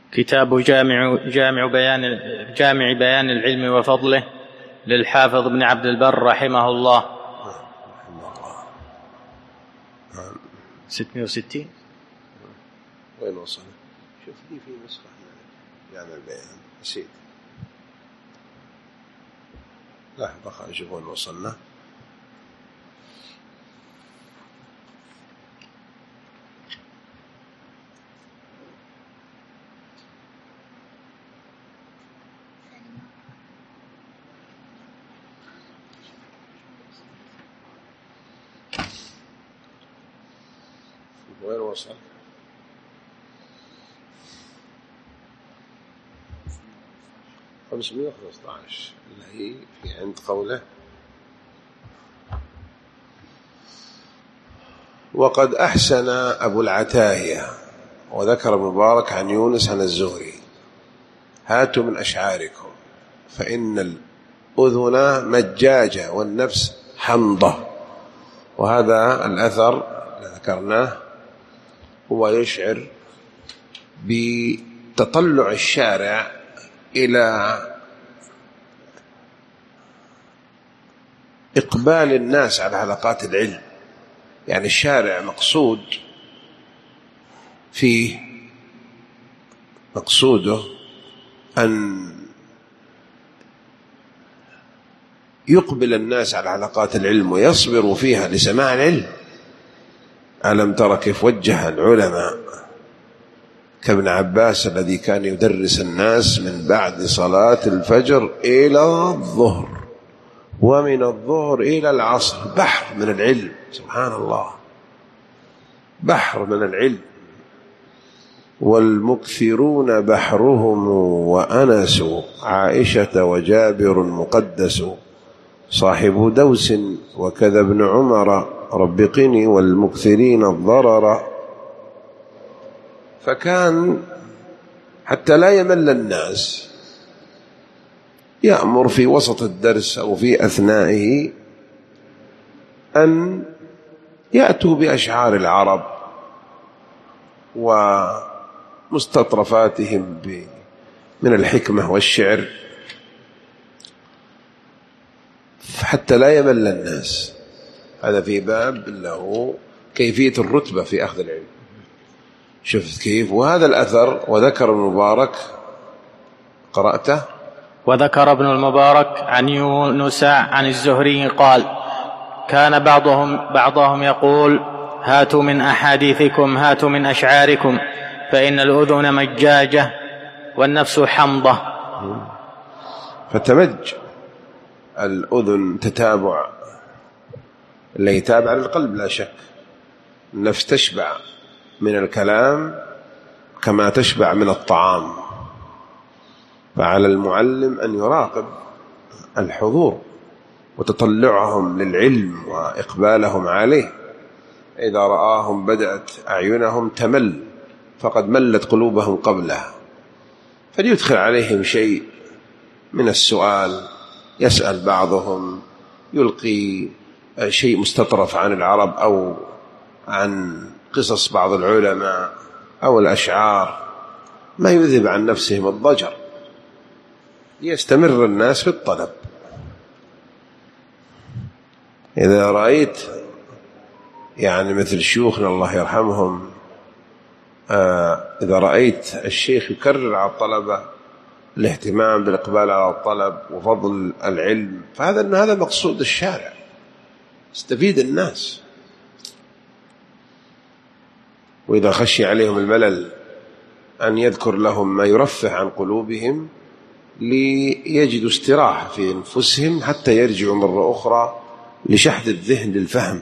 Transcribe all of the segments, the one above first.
كتاب جامع بيان العلم وفضله للحافظ ابن عبد البر رحمه الله. 660 وين وصل؟ شوف لي في نسخة جامع البيان نسيت. لحظة خلينا نشوف وين وصلنا. وين وصل؟ 515 اللي هي في عند قوله: وقد أحسن أبو العتاهية وذكر المبارك عن يونس عن الزهري: هاتوا من أشعاركم فإن الأذن مجاجة والنفس حمضة. وهذا الأثر ذكرناه هو يشعر بتطلع الشارع إلى إقبال الناس على حلقات العلم. يعني الشارع مقصوده أن يقبل الناس على حلقات العلم ويصبروا فيها لسماع العلم. ألم تر كيف وجه العلماء كابن عباس الذي كان يدرس الناس من بعد صلاة الفجر إلى الظهر، ومن الظهر إلى العصر، بحر من العلم. سبحان الله، بحر من العلم. والمكثرون بحرهم وأنس، عائشة وجابر مقدس، صاحب دوس وكذا ابن عمر، رب قني والمكثرين الضرر. فكان حتى لا يمل الناس يأمر في وسط الدرس أو في أثنائه أن يأتوا بأشعار العرب ومستطرفاتهم من الحكمة والشعر حتى لا يمل الناس. هذا في باب له كيفية الرتبة في أخذ العلم. شفت كيف؟ وهذا الأثر وذكر المبارك قرأته. وذكر ابن المبارك عن يونس عن الزهري قال: كان بعضهم يقول: هاتوا من أحاديثكم، هاتوا من أشعاركم، فإن الأذن مجاجة والنفس حمضة. فتمج الأذن تتابع، اللي يتابع للقلب لا شك. النفس تشبع من الكلام كما تشبع من الطعام. فعلى المعلم أن يراقب الحضور وتطلعهم للعلم وإقبالهم عليه. إذا رآهم بدأت أعينهم تمل فقد ملت قلوبهم قبله، فليدخل عليهم شيء من السؤال، يسأل بعضهم، يلقي شيء مستطرف عن العرب أو عن قصص بعض العلماء أو الأشعار، ما يذهب عن نفسهم الضجر، ليستمر الناس في الطلب. إذا رأيت يعني مثل شيوخنا الله يرحمهم، إذا رأيت الشيخ يكرر على الطلبة الاهتمام بالإقبال على الطلب وفضل العلم، فهذا مقصود الشارع، استفيد الناس. وإذا خشي عليهم الملل أن يذكر لهم ما يرفه عن قلوبهم ليجدوا استراحة في أنفسهم حتى يرجعوا مرة أخرى لشحذ الذهن للفهم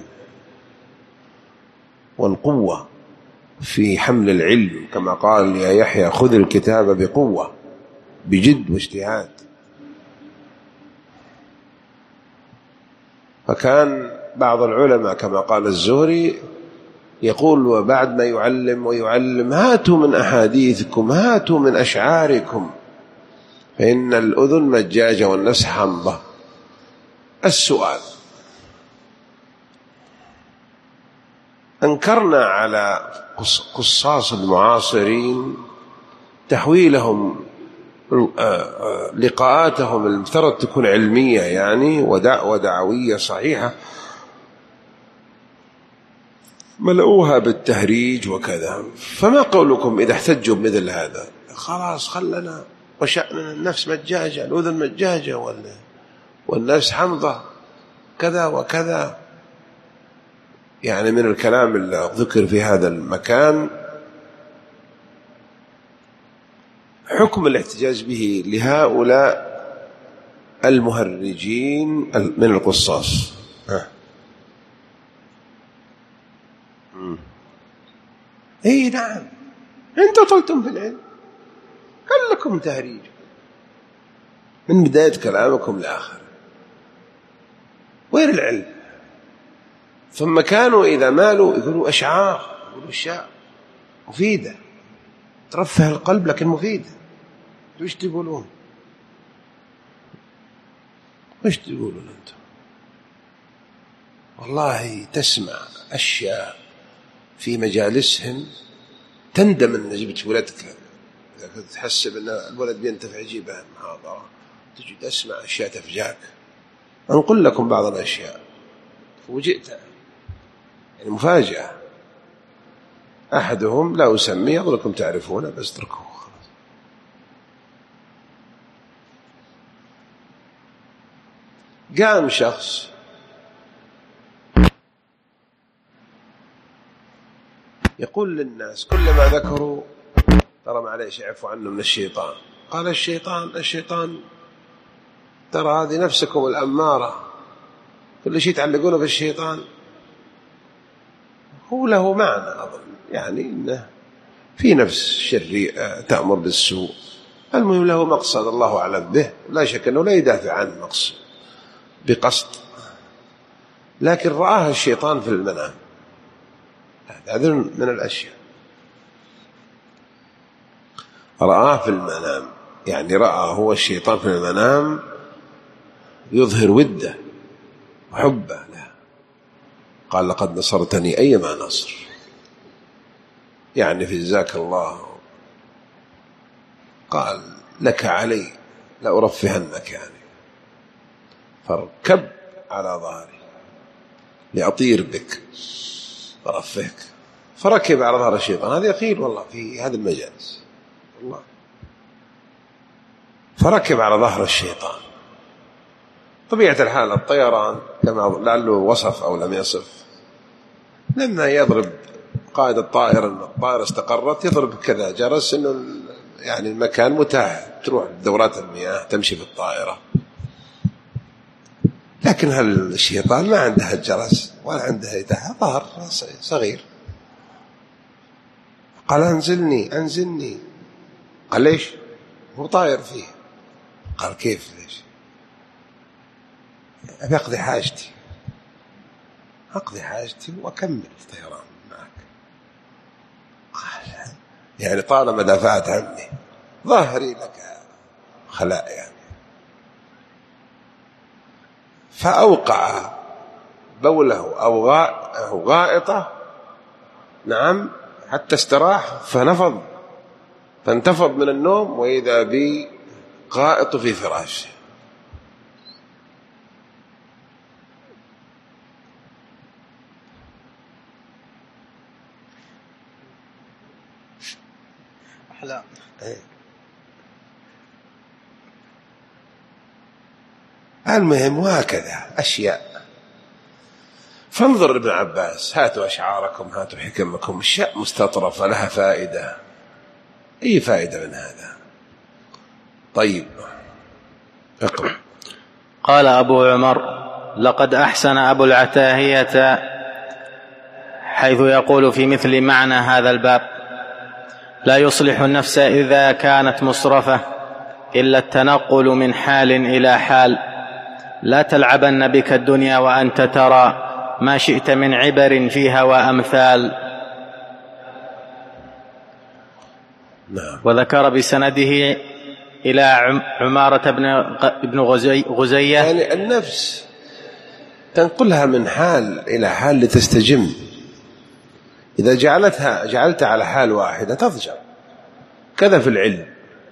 والقوة في حمل العلم، كما قال يا يحيى: خذ الكتاب بقوة، بجد واجتهاد. فكان بعض العلماء كما قال الزهري يقول وبعد ما يعلم: هاتوا من أحاديثكم، هاتوا من أشعاركم، فإن الأذن مجاجة والنفس حمضة. السؤال: أنكرنا على قصاص المعاصرين تحويلهم لقاءاتهم المفترض تكون علمية يعني ودعوية صحيحة، ملؤوها بالتهريج وكذا. فما قولكم إذا احتجوا بمثل هذا؟ خلاص خلنا وشأننا، النفس مجاجة، الأذن مجاجة، والنفس حمضة كذا وكذا. يعني من الكلام اللي ذكر في هذا المكان حكم الاحتجاج به لهؤلاء المهرجين من القصاص. اي نعم، انتم طلتم في العلم، هل لكم تهريج من بداية كلامكم لآخر؟ وين العلم؟ ثم كانوا إذا مالوا يقولوا أشعار، يقولوا أشياء مفيدة ترفه القلب لكن مفيدة. وش تقولون؟ وش تقولون أنتم؟ والله تسمع أشياء في مجالسهم تندم أن جبت ولدك. إذا كنت تحسب أن الولد بينتفع جيبها محاضرة، تجد أسمع أشياء تفجاك. أنقل لكم بعض الأشياء فوجئت، يعني مفاجأة. أحدهم لا أسميه، أظنكم تعرفونه بس اتركوه خلاص. قام شخص يقول للناس كلما ذكروا ترى معليش يعفو عنه من الشيطان، قال الشيطان ترى هذه نفسكم الأمارة، كل شيء تعلقونه في الشيطان. هو له معنى أظن، يعني إنه في نفس شريرة تأمر بالسوء، المهم له مقصد الله أعلم به، لا شك أنه لا يدافع عن مقصد بقصد، لكن رآها الشيطان في المنام. هذا من الأشياء، رآه في المنام، يعني رأى هو الشيطان في المنام يظهر وده وحبه له. قال لقد نصرتني أيما نصر، يعني في جزاك الله. قال لك علي لأرفهنك، يعني فاركب على ظهري لأطير بك فرفهك. فركب على ظهر الشيطان. هذا يقيل والله في هذا المجالس والله. فركب على ظهر الشيطان. طبيعة الحال الطيران كما لعله وصف أو لم يصف، لما يضرب قائد الطائرة أن الطائرة استقرت يضرب كذا جرس أنه يعني المكان متاح، تروح دورات المياه تمشي في الطائرة. لكن هل الشيطان ما عنده الجرس ولا عنده يدها، ظهر صغير. قال أنزلني. قال ليش؟ هو طائر فيه. قال كيف ليش؟ أبي أقضي حاجتي وأكمل الطيران معك. قال يعني طالما دافعت عني ظهري لك خلاء يعني. فأوقع بوله أو غائطة، نعم، حتى استراح فانتفض من النوم، وإذا بي غائط في فراشه. أحلام. المهم وهكذا أشياء. فانظر ابن عباس، هاتوا أشعاركم هاتوا حكمكم، أشياء مستطرفة لها فائدة. أي فائدة من هذا؟ طيب اقرأ. قال أبو عمر: لقد أحسن أبو العتاهية حيث يقول في مثل معنى هذا الباب: لا يصلح النفس إذا كانت مصرفة إلا التنقل من حال إلى حال، لا تلعبن بك الدنيا وأنت ترى ما شئت من عبر فيها وأمثال. نعم. وذكر بسنده إلى عمارة بن غزية، يعني النفس تنقلها من حال إلى حال لتستجم. إذا جعلتها على حال واحدة تضجر، كذا في العلم،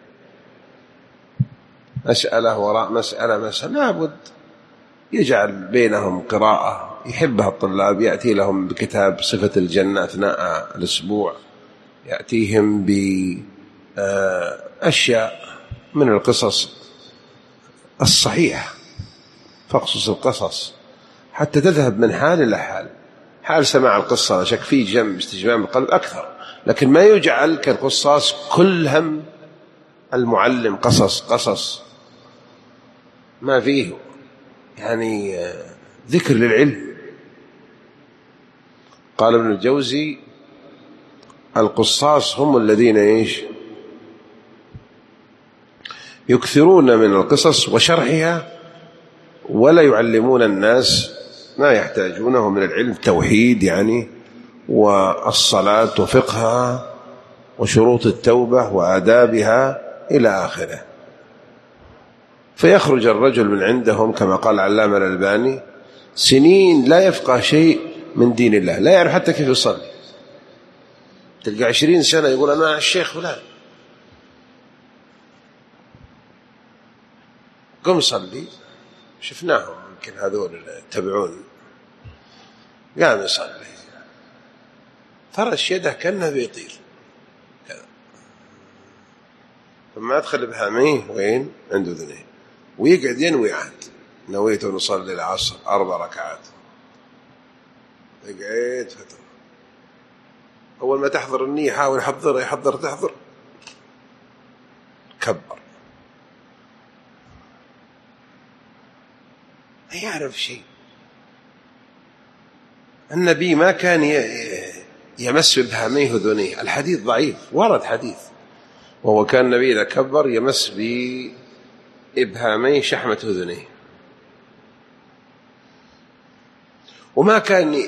مسألة وراء مسألة لابد يجعل بينهم قراءة يحبها الطلاب، يأتي لهم بكتاب صفة الجنة أثناء الأسبوع، يأتيهم بأشياء من القصص الصحيحة، فاقصص القصص حتى تذهب من حال إلى حال. حال سماع القصة لا شك فيه جنب استجمام القلب أكثر، لكن ما يجعل كالقصاص كل هم المعلم قصص ما فيه يعني ذكر للعلم. قال ابن الجوزي: القصاص هم الذين يكثرون من القصص وشرحها ولا يعلمون الناس ما يحتاجونه من العلم، توحيد يعني، والصلاة وفقهها وشروط التوبة وآدابها إلى آخره. فيخرج الرجل من عندهم كما قال العلامة الألباني سنين لا يفقه شيء من دين الله، لا يعرف حتى كيف يصلي. تلقى 20 سنة يقول أنا الشيخ فلان، قم صلي. شفناهم يمكن هذول يتبعون، قام يصلي فرش يده كأنه بيطير كذا، ثم أدخل بهاميه وين عنده ذنيه ويقعد ينوي عاد نويت نصلي العصر 4 ركعات، يقعد فترة. أول ما تحضر النية يحاول يحضر تحضر، كبر، ما يعرف شيء. النبي ما كان يمس بهاميه أذنيه، الحديث ضعيف، ورد حديث وهو كان النبي إذا كبر يمس بإبهاميه شحمة أذنيه، وما كان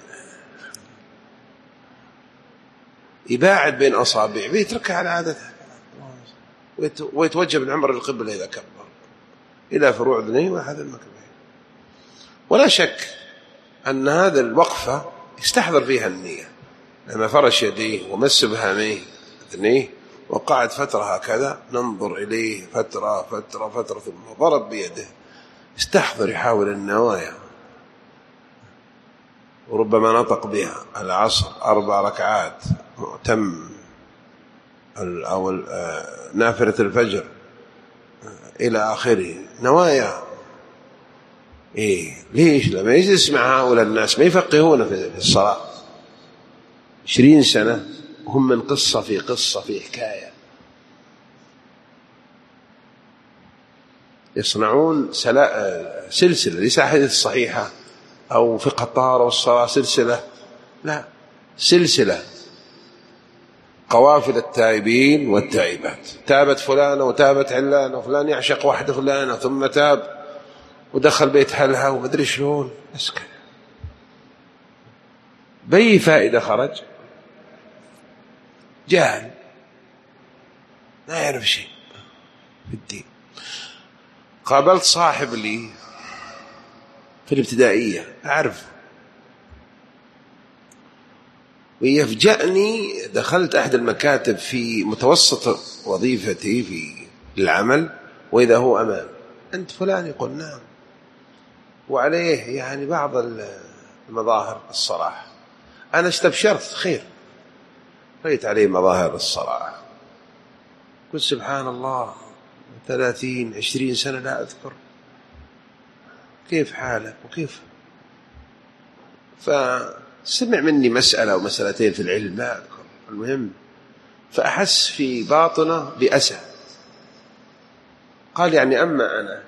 يباعد بين أصابعه، بيتركها على عادته، ويتوجه من عمر القبلة إذا كبر إلى فروع أذنيه وهذا المكان. ولا شك أن هذا الوقفة يستحضر فيها النية، لما فرش يديه ومس بهاميه أذنيه وقعد فترة هكذا ننظر إليه فترة ثم ضرب بيده، استحضر يحاول النوايا، وربما نطق بها العصر 4 ركعات تم أو نافلة الفجر إلى آخره، نوايا. ليش لما يجلس مع هؤلاء الناس ما يفقهون في الصلاة 20 سنة هم من قصة في حكاية، يصنعون سلسلة، ليس أحاديث صحيحة أو فقه الطهارة والصلاة سلسلة، لا، سلسلة قوافل التائبين والتائبات، تابت فلانة وتابت علانة، وفلان يعشق واحدة فلانة ثم تاب ودخل بيت حلها ومدري شلون، اسكت. بأي فائدة خرج؟ جاهل لا يعرف شيء في الدين. قابلت صاحب لي في الابتدائية أعرف، ويفجأني، دخلت أحد المكاتب في متوسط وظيفتي في العمل وإذا هو أمام، أنت فلان؟ يقول نعم، وعليه يعني بعض المظاهر الصلاح. أنا استبشرت خير، رأيت عليه مظاهر الصلاح، قلت سبحان الله 30-20 سنة لا أذكر كيف حاله وكيف. فسمع مني مسألة ومسألتين في العلم لا أذكر، المهم فأحس في باطنه بأسى. قال يعني أما أنا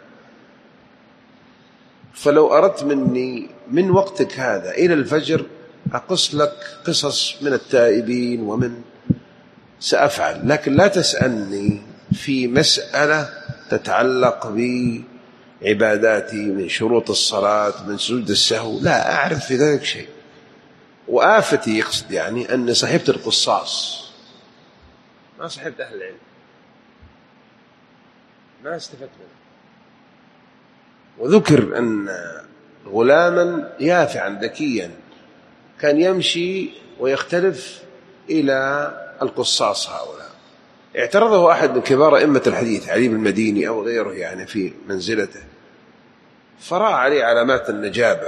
فلو أردت مني من وقتك هذا إلى الفجر أقص لك قصص من التائبين ومن سأفعل، لكن لا تسألني في مسألة تتعلق بعباداتي من شروط الصلاة من سجود السهو، لا أعرف في ذلك شيء. وآفتي يقصد يعني أني صحبت القصاص، ما صحبت أهل العلم، ما استفدت منه. وذكر أن غلاما يافعا ذكيا كان يمشي ويختلف إلى القصاص هؤلاء، اعترضه أحد من كبار أئمة الحديث، علي بن المديني أو غيره يعني في منزلته، فرأى عليه علامات النجابة،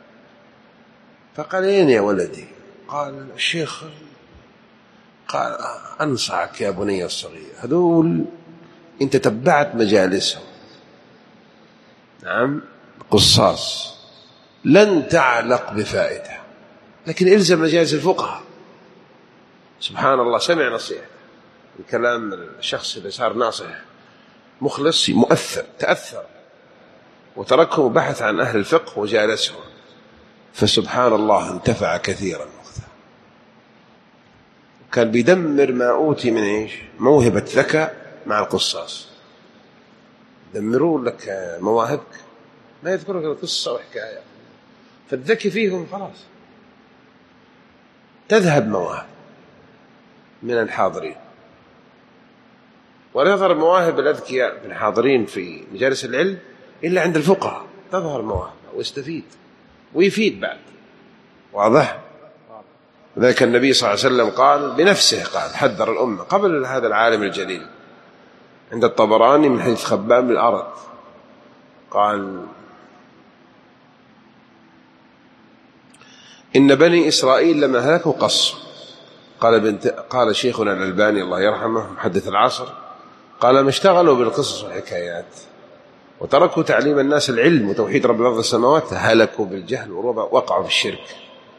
فقال: أين يا ولدي؟ قال: الشيخ. قال: أنصحك يا بني الصغير، هذول إن تتبعت مجالسهم، نعم، قصاص، لن تعلق بفائدة، لكن إلزم مجالس الفقهاء. سبحان الله، سمع نصيحة من كلام الشخص اللي صار ناصح مخلص مؤثر، تأثر وتركهم وبحث عن أهل الفقه وجالسهم، فسبحان الله انتفع كثيرا. كان بيدمر ما أوتي من إيش؟ موهبة ذكاء مع القصاص. دمروا لك مواهبك، ما يذكروا لك القصة وحكاية، فالذكي فيهم خلاص تذهب مواهب من الحاضرين. ولا يظهر مواهب الأذكياء من الحاضرين في مجالس العلم إلا عند الفقهاء، تظهر مواهب ويستفيد ويفيد بعد. واضح؟ ذلك النبي صلى الله عليه وسلم قال بنفسه، قال حذر الأمة قبل هذا العالم الجليل، عند الطبراني من حديث خباب بن الأرت، قال: إن بني إسرائيل لما هلكوا قصوا. قال شيخنا الألباني الله يرحمه محدث العصر، قال: ما اشتغلوا بالقصص والحكايات وتركوا تعليم الناس العلم وتوحيد رب الأرض والسماوات، هلكوا بالجهل ووقعوا في الشرك.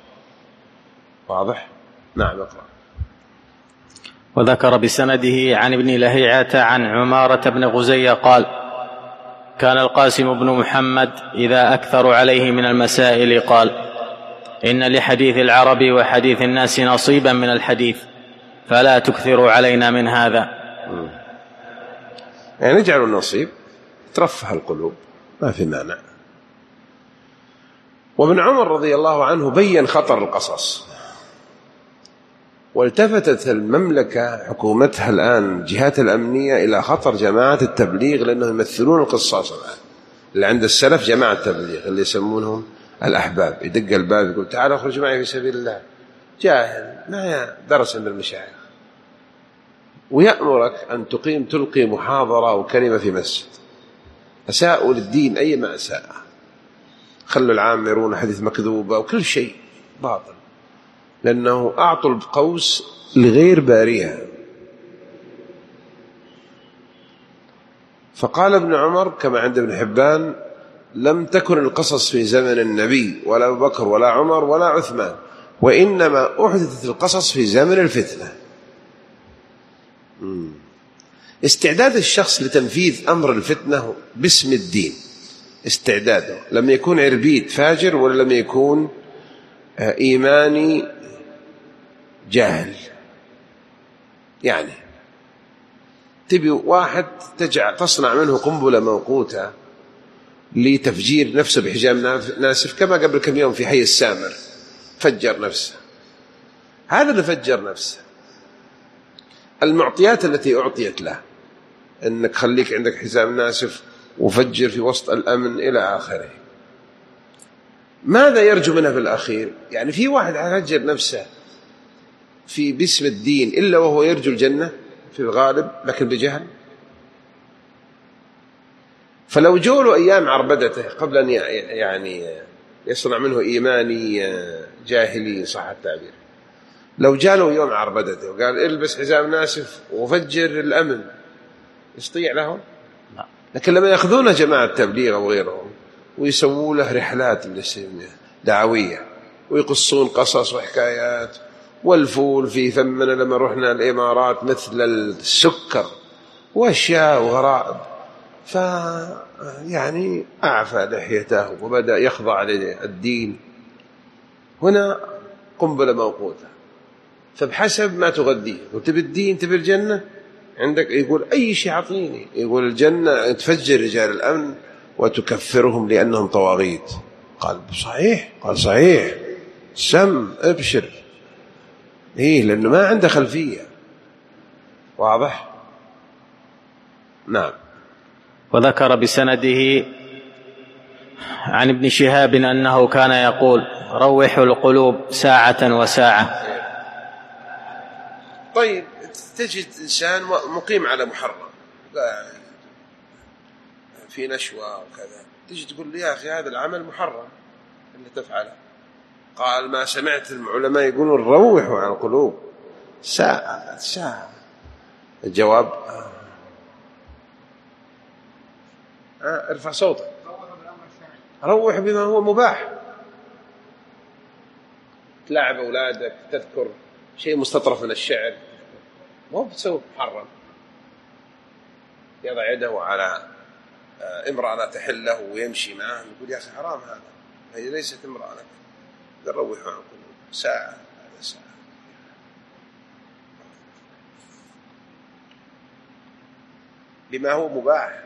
واضح؟ نعم، اقرأ. وذكر بسنده عن ابن لهيعة عن عمارة بن غزية قال: كان القاسم بن محمد إذا أكثر عليه من المسائل قال: إن لحديث العرب وحديث الناس نصيبا من الحديث، فلا تكثروا علينا من هذا. يعني نجعل النصيب ترفه القلوب، ما في مانع. وابن عمر رضي الله عنه بين خطر القصص، والتفتت المملكة حكومتها الآن الجهات الأمنية إلى خطر جماعة التبليغ، لأنهم يمثلون القصاص الآن. اللي عند السلف جماعة التبليغ اللي يسمونهم الأحباب، يدق الباب يقول: تعال اخرج معي في سبيل الله، جاهل ما درس عند المشايخ، ويأمرك أن تلقي محاضرة وكلمة في مسجد. أساءوا للدين أي ما أساء، خلوا العام يرون حديث مكذوبة وكل شيء باطل، لأنه أعطوا القوس لغير باريها. فقال ابن عمر كما عند ابن حبان: لم تكن القصص في زمن النبي ولا أبو بكر ولا عمر ولا عثمان، وإنما أحدثت القصص في زمن الفتنة. استعداد الشخص لتنفيذ أمر الفتنة باسم الدين، استعداده لم يكون عربيد فاجر ولا لم يكون إيماني جاهل. يعني تبي واحد تصنع منه قنبلة موقوتة لتفجير نفسه بحجام ناسف، كما قبل كم يوم في حي السامر فجر نفسه، هذا اللي فجر نفسه. المعطيات التي أعطيت له أنك خليك عندك حزام ناسف وفجر في وسط الأمن إلى آخره، ماذا يرجو منها في الأخير؟ يعني في واحد فجر نفسه في باسم الدين إلا وهو يرجو الجنة في الغالب، لكن بجهل. فلو جوله أيام عربدته قبل أن يعني يصنع منه إيماني جاهلي صح التعبير، لو جاله يوم عربدته وقال البس حزام ناسف وفجر الأمن، يستطيع لهم؟ لا. لكن لما يأخذونه جماعة التبليغ أو غيرهم ويسووا له رحلات دعوية ويقصون قصص وحكايات، والفول في فمنا لما رحنا الإمارات مثل السكر وأشياء وغرائب، يعني أعفى لحيته وبدأ يخضع للدين. هنا قنبلة موقوتة، فبحسب ما تغذيه، وتبي الدين تبي الجنة عندك، يقول أي شيء عطيني، يقول الجنة تفجر رجال الأمن وتكفرهم لأنهم طواغيت. قال صحيح، قال صحيح، سم ابشر، إيه، لأنه ما عنده خلفية. واضح؟ نعم. وذكر بسنده عن ابن شهاب أنه كان يقول: روحوا القلوب ساعة وساعة. طيب. طيب تجد إنسان مقيم على محرم في نشوة وكذا، تجي تقول لي يا أخي هذا العمل محرم اللي تفعله. قال ما سمعت العلماء يقولون روحوا عن القلوب ساعة. الجواب ارفع صوتك، روح بما هو مباح. تلاعب أولادك، تذكر شيء مستطرف من الشعر، مو بتسوي محرم. يضع يده على امرأة لا تحل له ويمشي معه، يقول يا أخي حرام هذا، هي ليست امرأة لك. روحوا عن القلوب ساعة، هذا ساعة. بما هو مباح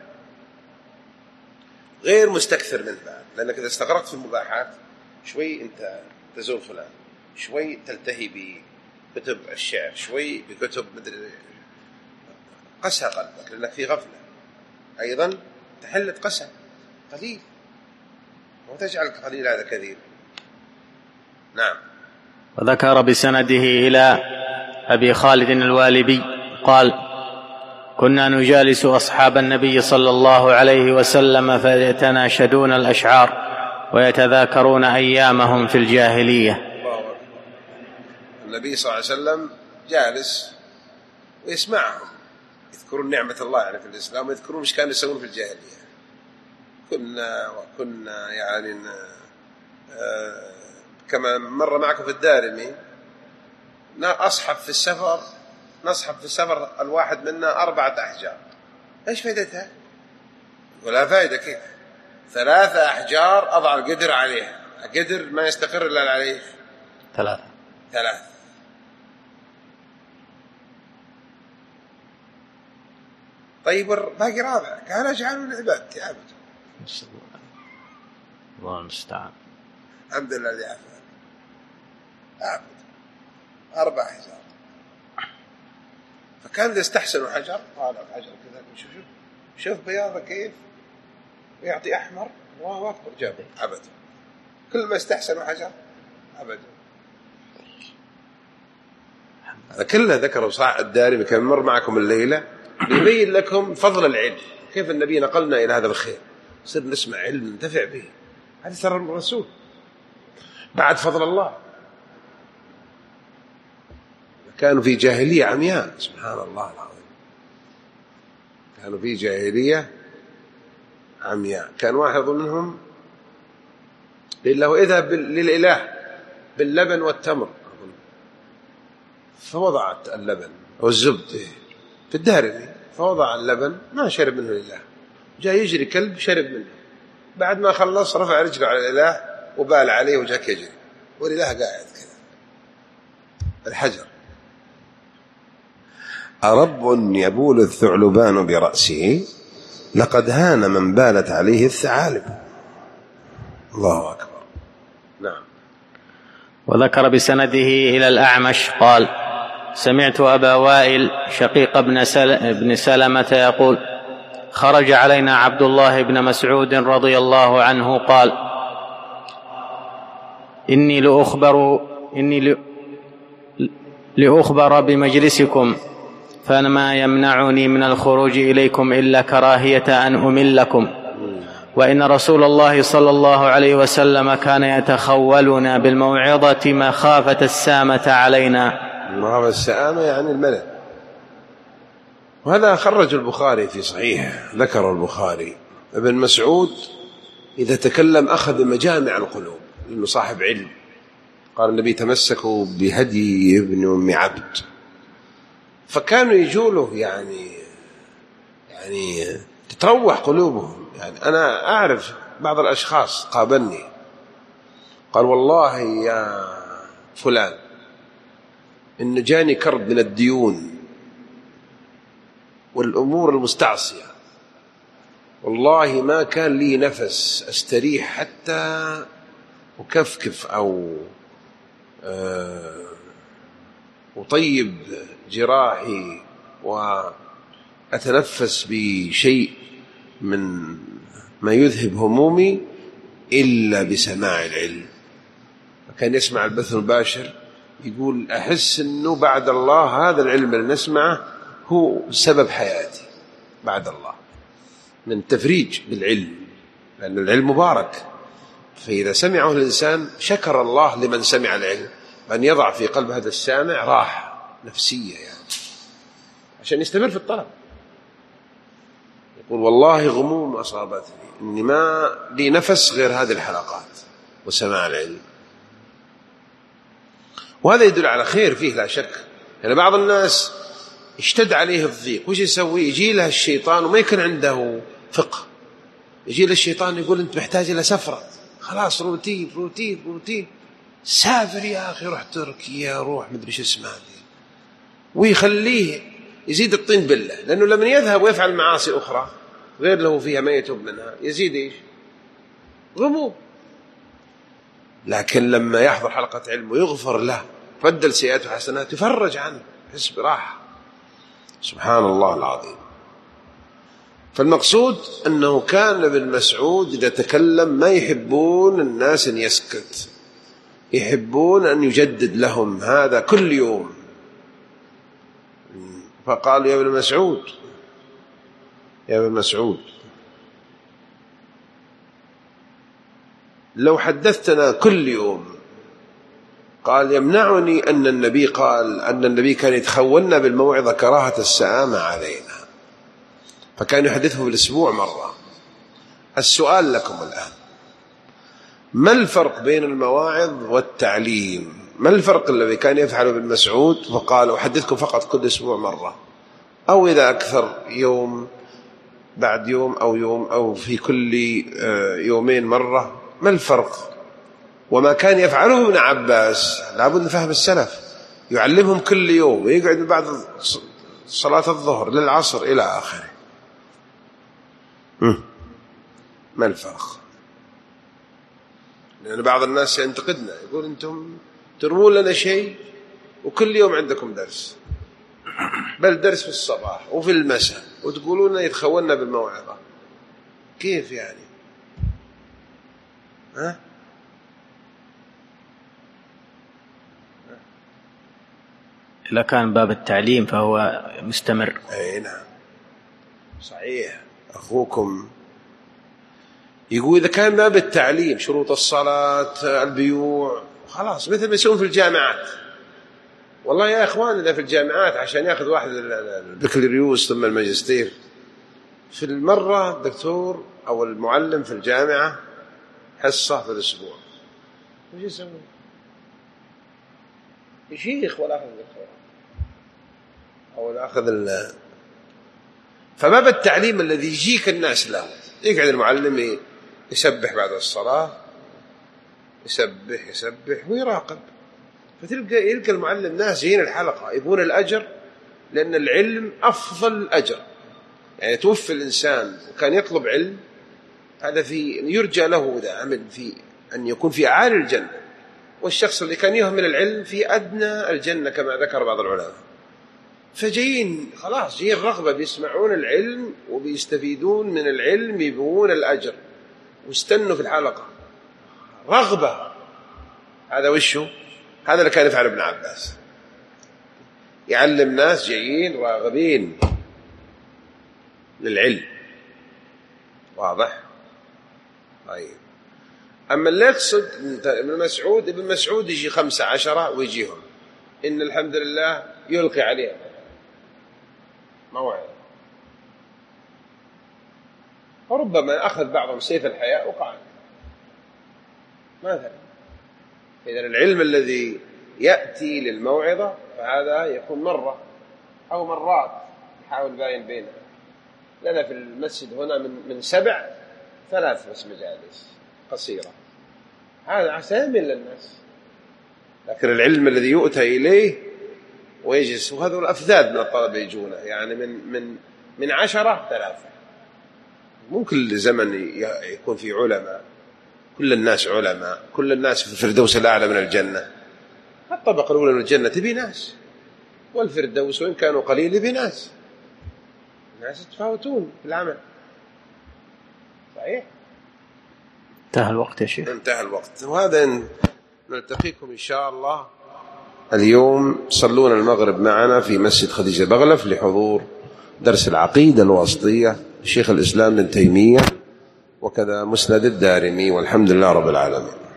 غير مستكثر منه بعد، لأنك إذا استغرقت في المباحات شوي أنت تزور فلان، شوي تلتهي بكتب الشعر، شوي بكتب مدري، قسى قلبك لأنك في غفلة. أيضا تحلت قسى قليل، وتجعل قليل هذا كثير. نعم. وذكر بسنده إلى أبي خالد الوالبي قال: كنا نجالس أصحاب النبي صلى الله عليه وسلم فيتناشدون الأشعار ويتذاكرون أيامهم في الجاهلية. النبي صلى الله عليه وسلم جالس ويسمعهم يذكرون نعمة الله يعني في الإسلام، ويذكرون ايش كانوا يسوون في الجاهلية. كنا يعني كما مر معكم في الدارمي، نصحب في السفر الواحد منا 4 أحجار. ايش فائدتها؟ ولا فائدة. كيف 3 أحجار أضع القدر عليها؟ القدر ما يستقر إلا عليه 3. طيب باقي 4 كان اجعلوا العباد يعبدوا. الله المستعان. الحمد لله اللي عافاك. اعبد 4 أحجار. فكان إذا استحسنوا حجر طالع الحجر كذا، شوف بياضه كيف يعطي أحمر، الله أكبر، جاب عبد. كل ما استحسنوا حجر عبدوا. هذا كله ذكره صاع الدارمي كان مر معكم الليلة ليبين لكم فضل العلم، كيف النبي نقلنا إلى هذا الخير، صرنا نسمع علم ننتفع به. هذا سر الرسول بعد فضل الله. كانوا في جاهلية عمياء، سبحان الله العظيم، كانوا في جاهلية عمياء. كان واحد منهم قيل له اذهب للإله باللبن والتمر، فوضعت اللبن والزبد في الدارمي، فوضع اللبن ما شرب منه الإله، جاء يجري كلب شرب منه، بعد ما خلص رفع رجله على الإله وبال عليه وجاك يجري، والإله قاعد كذا. الحجر. أرب يبول الثعلبان برأسه لقد هان من بالت عليه الثعالب. الله أكبر. نعم. وذكر بسنده إلى الأعمش قال: سمعت أبا وائل شقيق بن سلمة يقول: خرج علينا عبد الله بن مسعود رضي الله عنه قال: إني لأخبر بمجلسكم، فما يمنعني من الخروج إليكم إلا كراهية أن أملكم، وإن رسول الله صلى الله عليه وسلم كان يتخولنا بالموعظة مخافة السامة علينا. مخافة السامة يعني الملل. وهذا خرج البخاري في صحيح، ذكر البخاري ابن مسعود إذا تكلم أخذ مجامع القلوب، لأنه صاحب علم. قال النبي: تمسكوا بهدي ابن أم عبد. فكانوا يجوله يعني تتروح قلوبهم. يعني أنا أعرف بعض الأشخاص قابلني قال: والله يا فلان إن جاني كرب من الديون والأمور المستعصية، والله ما كان لي نفس أستريح حتى أكفكف أو أطيب جراحي وأتنفس بشيء من ما يذهب همومي إلا بسماع العلم. فكان يسمع البث المباشر يقول أحس أنه بعد الله هذا العلم اللي نسمعه هو سبب حياتي بعد الله، من تفريج بالعلم، لأن العلم مبارك. فإذا سمعه الإنسان شكر الله لمن سمع العلم، أن يضع في قلب هذا السامع راحة نفسية يعني عشان يستمر في الطلب. يقول والله غموم أصابتني إني ما لي نفس غير هذه الحلقات وسماع العلم. وهذا يدل على خير فيه لا شك. يعني بعض الناس اشتد عليه الضيق، وش يسوي؟ يجي له الشيطان وما يكون عنده فقه، يجي له الشيطان يقول أنت محتاج إلى سفرة، خلاص روتين روتين روتين، سافر يا أخي، روح تركيا، روح مدري شو اسمها هذه، ويخليه يزيد الطين بالله، لأنه لما يذهب ويفعل معاصي أخرى غير له فيها ما يتوب منها يزيد إيش؟ غموض. لكن لما يحضر حلقة علم ويغفر له، بدل سيئاته حسنات، يفرج عنه، يحس براحة. سبحان الله العظيم. فالمقصود أنه كان ابن مسعود إذا تكلم ما يحبون الناس أن يسكت، يحبون أن يجدد لهم هذا كل يوم. فقالوا يا ابن مسعود، يا ابن مسعود لو حدثتنا كل يوم. قال يمنعني أن النبي قال أن النبي كان يتخولنا بالموعظة كراهة السآمة علينا، فكان يحدثه بالأسبوع مرة. السؤال لكم الآن، ما الفرق بين المواعظ والتعليم؟ ما الفرق الذي كان يفعله ابن مسعود فقال أحدثكم فقط كل أسبوع مرة، أو إذا أكثر يوم بعد يوم أو يوم أو في كل يومين مرة؟ ما الفرق؟ وما كان يفعله ابن عباس، لابد نفهم السلف، يعلمهم كل يوم ويقعد بعد صلاة الظهر للعصر إلى آخره. ما الفرق؟ لأن بعض الناس ينتقدنا، يقول أنتم ترمون لنا شيء وكل يوم عندكم درس، بل درس في الصباح وفي المساء، وتقولون يتخولنا بالموعظة. كيف يعني؟ ها؟ إذا كان باب التعليم فهو مستمر. أي نعم صحيح. أخوكم يقول إذا كان باب التعليم شروط الصلاة البيوع خلاص، مثل ما يسوون في الجامعات. والله يا إخوان إذا في الجامعات عشان يأخذ واحد البكالوريوس ثم الماجستير، في المرة الدكتور أو المعلم في الجامعة حصة في الأسبوع، وش يسوي؟ يشيخ ولا أخذ الدكتور أو لا أخذ فباب التعليم الذي يجيك الناس له، يقعد المعلم يسبح بعد الصلاة، يسبح ويراقب، يلقى المعلم ناس جايين الحلقة يبون الأجر، لأن العلم أفضل الأجر. يعني توفي الإنسان وكان يطلب علم، هذا في يرجى له إذا عمل في أن يكون في أعالي الجنة، والشخص اللي كان يهمل العلم في أدنى الجنة كما ذكر بعض العلماء. فجايين خلاص، جايين رغبة، بيسمعون العلم وبيستفيدون من العلم، يبغون الأجر، واستنوا في الحلقة رغبة. هذا وشه؟ هذا اللي كان يفعل ابن عباس، يعلم ناس جايين راغبين للعلم. واضح؟ طيب. أما اللي يقصد ابن مسعود يجي 15 ويجيهم إن الحمد لله يلقي عليهم موعظة، وربما أخذ بعضهم سيف الحياء وقعد مثلا. إذن العلم الذي يأتي للموعظة فهذا يكون مرة أو مرات، يحاول باين بينها. لنا في المسجد هنا من 7 3 بس مجالس قصيرة، هذا عسامل للناس. لكن العلم الذي يؤتى إليه ويجلس، وهذا الأفذاذ من الطلبة يجونه، يعني من 10 3. مو كل زمن يكون في علماء، كل الناس علماء، كل الناس في الفردوس الأعلى من الجنة. الطبقة الأولى من الجنة تبي ناس، والفردوس وإن كانوا قليل يبي ناس يتفاوتون في العمل. صحيح. انتهى الوقت يا شيخ. انتهى الوقت، وهذا نلتقيكم إن شاء الله اليوم صلون المغرب معنا في مسجد خديجة بغلف لحضور درس العقيدة الواسطية شيخ الإسلام ابن تيمية، وكذا مسند الدارمي، والحمد لله رب العالمين.